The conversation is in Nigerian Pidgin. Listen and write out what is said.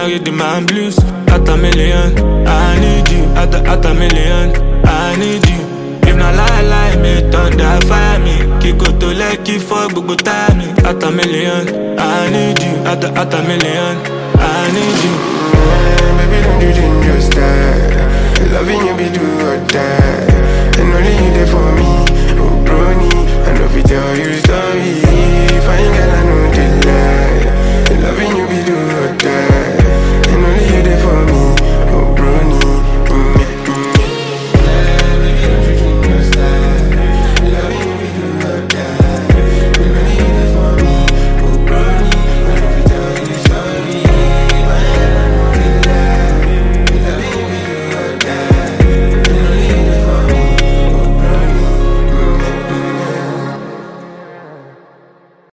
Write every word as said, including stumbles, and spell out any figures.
read the man blues. At a million, I need you. At a, at a million, I need you. If not lie, lie, me thunder fire me. Kiko to like you for gbogbo time. At a million, I need you. At a, at a million, I need you. Yeah, baby, don't you change your style. Loving you be do or die.